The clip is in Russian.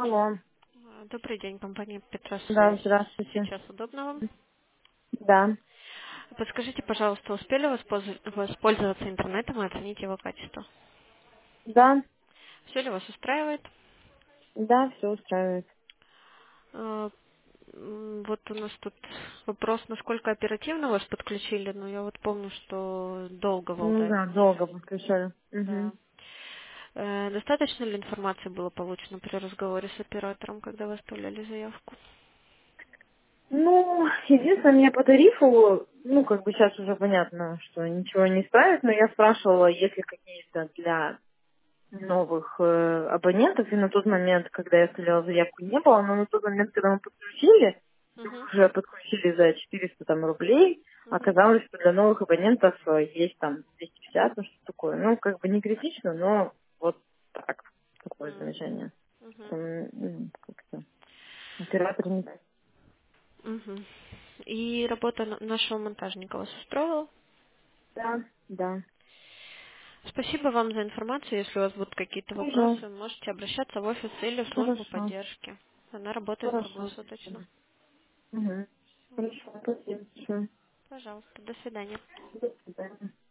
Алло. Добрый день, компания Петрос Да, Связь. здравствуйте. Сейчас удобно вам? Да. Подскажите, пожалуйста, успели воспользоваться интернетом и оценить его качество? Да. Все ли вас устраивает? Да, все устраивает. Э, Вот у нас тут вопрос, насколько оперативно вас подключили, но я вот помню, что долго Ну Валдай да, долго подключали. подключали. Да. Угу. Достаточно ли информации было получено при разговоре с оператором, когда вы оставляли заявку? Ну, единственное, мне по тарифу, ну, как бы сейчас уже понятно, что ничего не ставит, но я спрашивала, есть ли какие-то для новых абонентов, и на тот момент, когда я оставляла заявку, не было, но на тот момент, когда мы подключили, Угу. уже подключили за 400 там рублей, Угу. оказалось, что для новых абонентов есть там 250, ну что такое. Ну, как бы не критично, но вот так, такое замечание. Угу. Там, как-то оператор не... Угу. И работа нашего монтажника вас устроила? Да, да. Спасибо вам за информацию. Если у вас будут какие-то Пожалуйста. вопросы, можете обращаться в офис или в службу Хорошо. поддержки. Она работает Хорошо. круглосуточно. Угу. Хорошо, спасибо. Всё. Пожалуйста, до свидания. До свидания.